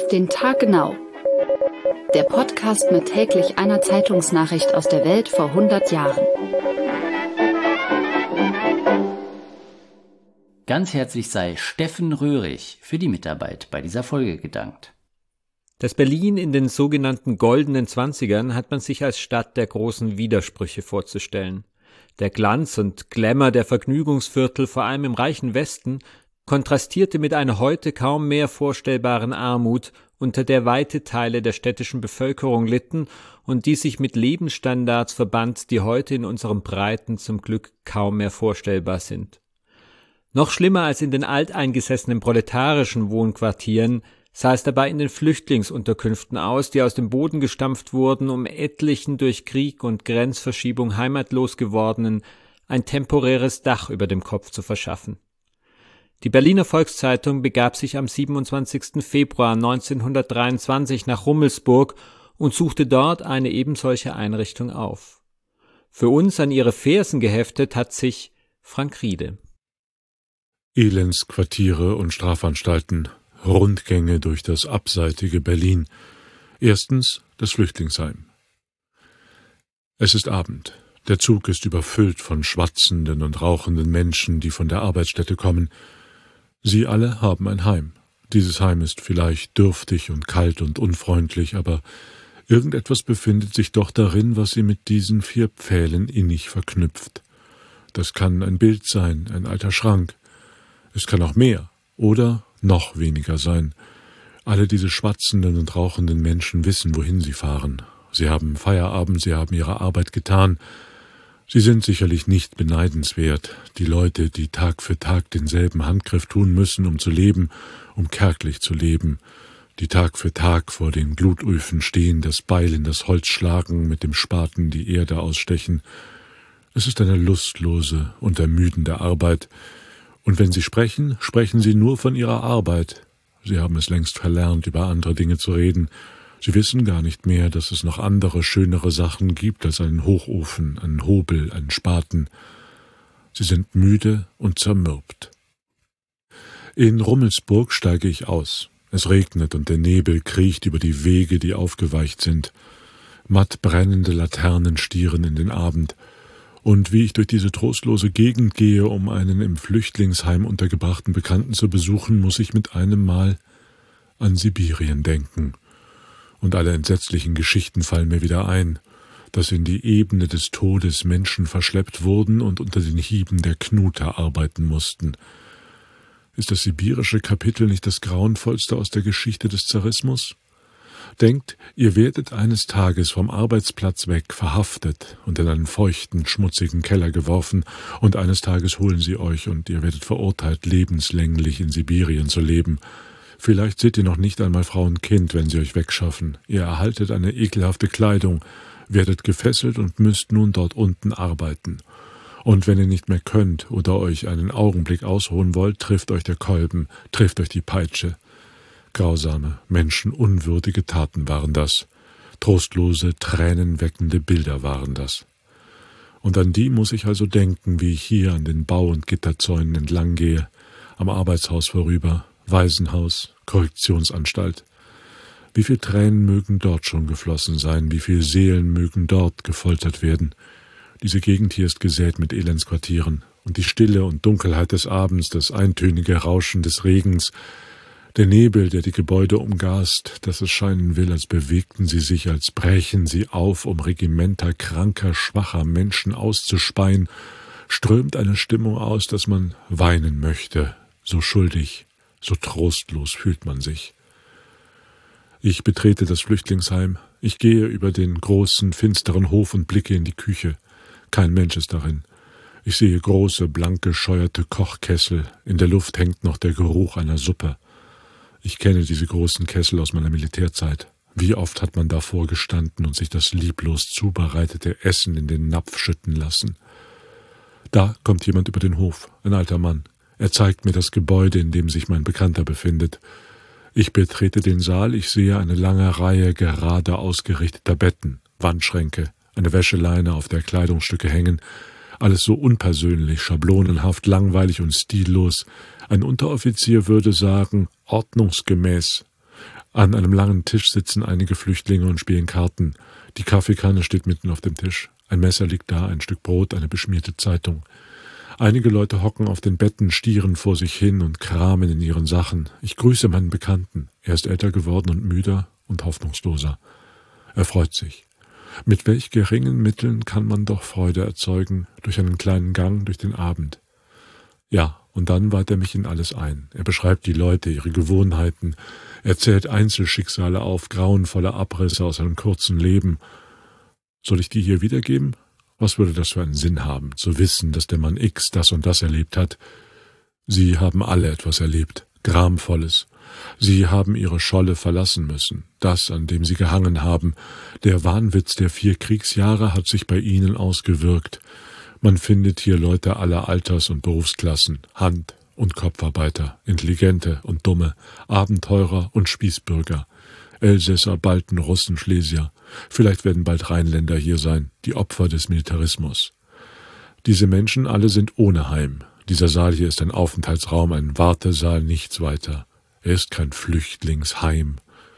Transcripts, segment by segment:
Auf den Tag genau. Der Podcast mit täglich einer Zeitungsnachricht aus der Welt vor 100 Jahren. Ganz herzlich sei Steffen Röhrig für die Mitarbeit bei dieser Folge gedankt. Das Berlin in den sogenannten goldenen Zwanzigern hat man sich als Stadt der großen Widersprüche vorzustellen. Der Glanz und Glamour der Vergnügungsviertel, vor allem im reichen Westen, kontrastierte mit einer heute kaum mehr vorstellbaren Armut, unter der weite Teile der städtischen Bevölkerung litten und die sich mit Lebensstandards verband, die heute in unseren Breiten zum Glück kaum mehr vorstellbar sind. Noch schlimmer als in den alteingesessenen proletarischen Wohnquartieren sah es dabei in den Flüchtlingsunterkünften aus, die aus dem Boden gestampft wurden, um etlichen durch Krieg und Grenzverschiebung heimatlos gewordenen ein temporäres Dach über dem Kopf zu verschaffen. Die Berliner Volkszeitung begab sich am 27. Februar 1923 nach Rummelsburg und suchte dort eine ebensolche Einrichtung auf. Für uns an ihre Fersen geheftet hat sich Frank Riede. Elendsquartiere und Strafanstalten, Rundgänge durch das abseitige Berlin. Erstens das Flüchtlingsheim. Es ist Abend. Der Zug ist überfüllt von schwatzenden und rauchenden Menschen, die von der Arbeitsstätte kommen. Sie alle haben ein Heim. Dieses Heim ist vielleicht dürftig und kalt und unfreundlich, aber irgendetwas befindet sich doch darin, was sie mit diesen 4 Pfählen innig verknüpft. Das kann ein Bild sein, ein alter Schrank. Es kann auch mehr oder noch weniger sein. Alle diese schwatzenden und rauchenden Menschen wissen, wohin sie fahren. Sie haben Feierabend, sie haben ihre Arbeit getan. Sie sind sicherlich nicht beneidenswert, die Leute, die Tag für Tag denselben Handgriff tun müssen, um zu leben, um kärglich zu leben, die Tag für Tag vor den Glutöfen stehen, das Beil in das Holz schlagen, mit dem Spaten die Erde ausstechen. Es ist eine lustlose und ermüdende Arbeit, und wenn sie sprechen, sprechen sie nur von ihrer Arbeit. Sie haben es längst verlernt, über andere Dinge zu reden. Sie wissen gar nicht mehr, dass es noch andere, schönere Sachen gibt als einen Hochofen, einen Hobel, einen Spaten. Sie sind müde und zermürbt. In Rummelsburg steige ich aus. Es regnet und der Nebel kriecht über die Wege, die aufgeweicht sind. Matt brennende Laternen stieren in den Abend. Und wie ich durch diese trostlose Gegend gehe, um einen im Flüchtlingsheim untergebrachten Bekannten zu besuchen, muss ich mit einem Mal an Sibirien denken. Und alle entsetzlichen Geschichten fallen mir wieder ein, dass in die Ebene des Todes Menschen verschleppt wurden und unter den Hieben der Knute arbeiten mussten. Ist das sibirische Kapitel nicht das grauenvollste aus der Geschichte des Zarismus? Denkt, ihr werdet eines Tages vom Arbeitsplatz weg verhaftet und in einen feuchten, schmutzigen Keller geworfen, und eines Tages holen sie euch und ihr werdet verurteilt, lebenslänglich in Sibirien zu leben. Vielleicht seht ihr noch nicht einmal Frau und Kind, wenn sie euch wegschaffen. Ihr erhaltet eine ekelhafte Kleidung, werdet gefesselt und müsst nun dort unten arbeiten. Und wenn ihr nicht mehr könnt oder euch einen Augenblick ausruhen wollt, trifft euch der Kolben, trifft euch die Peitsche. Grausame, menschenunwürdige Taten waren das. Trostlose, tränenweckende Bilder waren das. Und an die muss ich also denken, wie ich hier an den Bau- und Gitterzäunen entlang gehe, am Arbeitshaus vorüber, Waisenhaus, Korrektionsanstalt. Wie viel Tränen mögen dort schon geflossen sein, wie viel Seelen mögen dort gefoltert werden. Diese Gegend hier ist gesät mit Elendsquartieren, und die Stille und Dunkelheit des Abends, das eintönige Rauschen des Regens, der Nebel, der die Gebäude umgast, dass es scheinen will, als bewegten sie sich, als brächen sie auf, um Regimenter kranker, schwacher Menschen auszuspeien, strömt eine Stimmung aus, dass man weinen möchte. So schuldig, so trostlos fühlt man sich. Ich betrete das Flüchtlingsheim. Ich gehe über den großen, finsteren Hof und blicke in die Küche. Kein Mensch ist darin. Ich sehe große, blanke, scheuerte Kochkessel. In der Luft hängt noch der Geruch einer Suppe. Ich kenne diese großen Kessel aus meiner Militärzeit. Wie oft hat man davor gestanden und sich das lieblos zubereitete Essen in den Napf schütten lassen. Da kommt jemand über den Hof, ein alter Mann. Er zeigt mir das Gebäude, in dem sich mein Bekannter befindet. Ich betrete den Saal, ich sehe eine lange Reihe gerade ausgerichteter Betten, Wandschränke, eine Wäscheleine, auf der Kleidungsstücke hängen, alles so unpersönlich, schablonenhaft, langweilig und stillos. Ein Unteroffizier würde sagen, ordnungsgemäß. An einem langen Tisch sitzen einige Flüchtlinge und spielen Karten. Die Kaffeekanne steht mitten auf dem Tisch. Ein Messer liegt da, ein Stück Brot, eine beschmierte Zeitung. Einige Leute hocken auf den Betten, stieren vor sich hin und kramen in ihren Sachen. Ich grüße meinen Bekannten. Er ist älter geworden und müder und hoffnungsloser. Er freut sich. Mit welch geringen Mitteln kann man doch Freude erzeugen, durch einen kleinen Gang durch den Abend. Ja, und dann weiht er mich in alles ein. Er beschreibt die Leute, ihre Gewohnheiten. Er zählt Einzelschicksale auf, grauenvolle Abrisse aus einem kurzen Leben. Soll ich die hier wiedergeben? Was würde das für einen Sinn haben, zu wissen, dass der Mann X das und das erlebt hat? Sie haben alle etwas erlebt, Gramvolles. Sie haben ihre Scholle verlassen müssen, das, an dem sie gehangen haben. Der Wahnwitz der 4 Kriegsjahre hat sich bei ihnen ausgewirkt. Man findet hier Leute aller Alters- und Berufsklassen, Hand- und Kopfarbeiter, Intelligente und Dumme, Abenteurer und Spießbürger, Elsässer, Balten, Russen, Schlesier. Vielleicht werden bald Rheinländer hier sein, die Opfer des Militarismus. Diese Menschen alle sind ohne Heim. Dieser Saal hier ist ein Aufenthaltsraum, ein Wartesaal, nichts weiter. Er ist kein Flüchtlingsheim.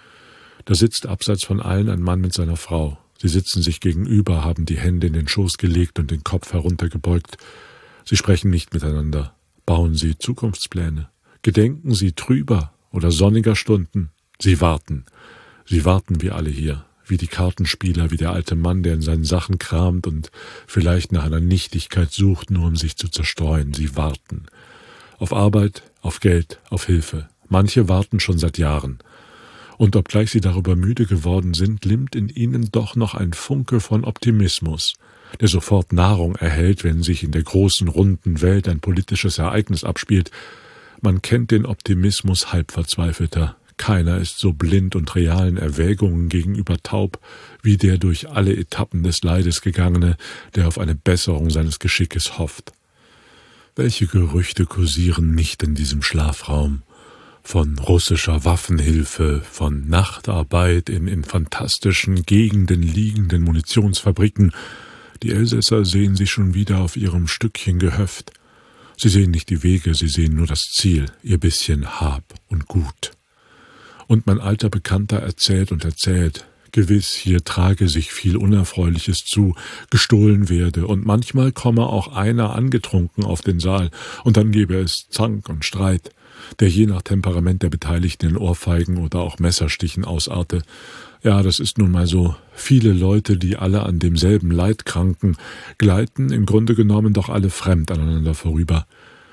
Da sitzt abseits von allen ein Mann mit seiner Frau. Sie sitzen sich gegenüber, haben die Hände in den Schoß gelegt und den Kopf heruntergebeugt. Sie sprechen nicht miteinander. Bauen sie Zukunftspläne? Gedenken sie trüber oder sonniger Stunden? Sie warten. Sie warten wie alle hier. Wie die Kartenspieler, wie der alte Mann, der in seinen Sachen kramt und vielleicht nach einer Nichtigkeit sucht, nur um sich zu zerstreuen. Sie warten. Auf Arbeit, auf Geld, auf Hilfe. Manche warten schon seit Jahren. Und obgleich sie darüber müde geworden sind, glimmt in ihnen doch noch ein Funke von Optimismus, der sofort Nahrung erhält, wenn sich in der großen, runden Welt ein politisches Ereignis abspielt. Man kennt den Optimismus Halbverzweifelter. Keiner ist so blind und realen Erwägungen gegenüber taub, wie der durch alle Etappen des Leides gegangene, der auf eine Besserung seines Geschickes hofft. Welche Gerüchte kursieren nicht in diesem Schlafraum? Von russischer Waffenhilfe, von Nachtarbeit in fantastischen Gegenden liegenden Munitionsfabriken. Die Elsässer sehen sich schon wieder auf ihrem Stückchen Gehöft. Sie sehen nicht die Wege, sie sehen nur das Ziel, ihr bisschen Hab und Gut. Und mein alter Bekannter erzählt und erzählt. Gewiss, hier trage sich viel Unerfreuliches zu, gestohlen werde, und manchmal komme auch einer angetrunken auf den Saal, und dann gebe es Zank und Streit, der je nach Temperament der Beteiligten in Ohrfeigen oder auch Messerstichen ausarte. Ja, das ist nun mal so. Viele Leute, die alle an demselben Leid kranken, gleiten im Grunde genommen doch alle fremd aneinander vorüber.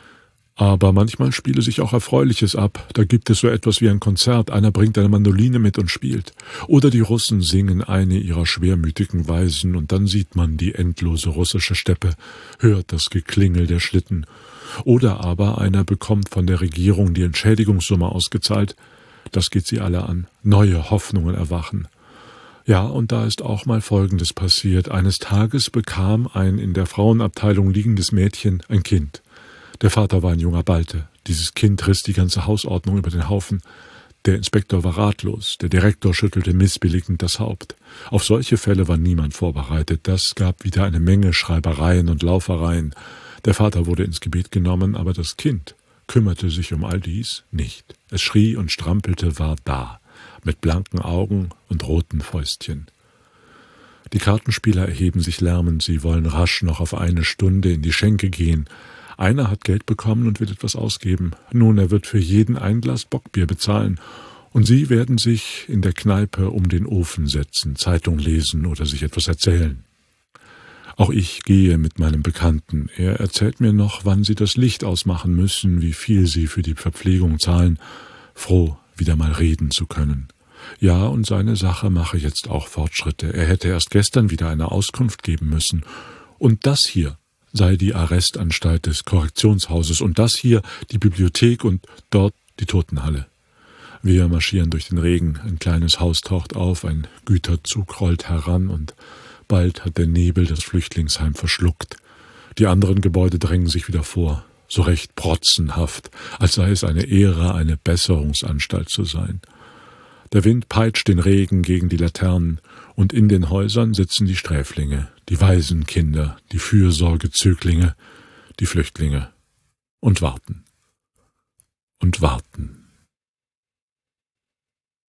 Aber manchmal spiele sich auch Erfreuliches ab. Da gibt es so etwas wie ein Konzert, einer bringt eine Mandoline mit und spielt. Oder die Russen singen eine ihrer schwermütigen Weisen, und dann sieht man die endlose russische Steppe, hört das Geklingel der Schlitten. Oder aber einer bekommt von der Regierung die Entschädigungssumme ausgezahlt. Das geht sie alle an. Neue Hoffnungen erwachen. Ja, und da ist auch mal Folgendes passiert. Eines Tages bekam ein in der Frauenabteilung liegendes Mädchen ein Kind. Der Vater war ein junger Balte. Dieses Kind riss die ganze Hausordnung über den Haufen. Der Inspektor war ratlos, der Direktor schüttelte missbilligend das Haupt. Auf solche Fälle war niemand vorbereitet. Das gab wieder eine Menge Schreibereien und Laufereien. Der Vater wurde ins Gebet genommen, aber das Kind kümmerte sich um all dies nicht. Es schrie und strampelte, war da, mit blanken Augen und roten Fäustchen. Die Kartenspieler erheben sich lärmend, sie wollen rasch noch auf 1 Stunde in die Schenke gehen. Einer hat Geld bekommen und will etwas ausgeben. Nun, er wird für jeden ein Glas Bockbier bezahlen. Und sie werden sich in der Kneipe um den Ofen setzen, Zeitung lesen oder sich etwas erzählen. Auch ich gehe mit meinem Bekannten. Er erzählt mir noch, wann sie das Licht ausmachen müssen, wie viel sie für die Verpflegung zahlen. Froh, wieder mal reden zu können. Ja, und seine Sache mache jetzt auch Fortschritte. Er hätte erst gestern wieder eine Auskunft geben müssen. Und das hier sei die Arrestanstalt des Korrektionshauses und das hier die Bibliothek und dort die Totenhalle. Wir marschieren durch den Regen, ein kleines Haus taucht auf, ein Güterzug rollt heran und bald hat der Nebel das Flüchtlingsheim verschluckt. Die anderen Gebäude drängen sich wieder vor, so recht protzenhaft, als sei es eine Ehre, eine Besserungsanstalt zu sein. Der Wind peitscht den Regen gegen die Laternen, und in den Häusern sitzen die Sträflinge, die Waisenkinder, die Fürsorgezöglinge, die Flüchtlinge und warten. Und warten.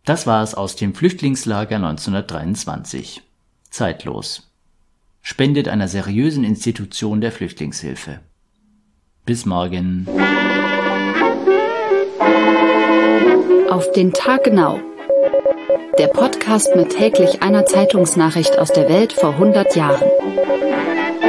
Das war es aus dem Flüchtlingslager 1923. Zeitlos. Spendet einer seriösen Institution der Flüchtlingshilfe. Bis morgen. Auf den Tag genau. Der Podcast mit täglich einer Zeitungsnachricht aus der Welt vor 100 Jahren.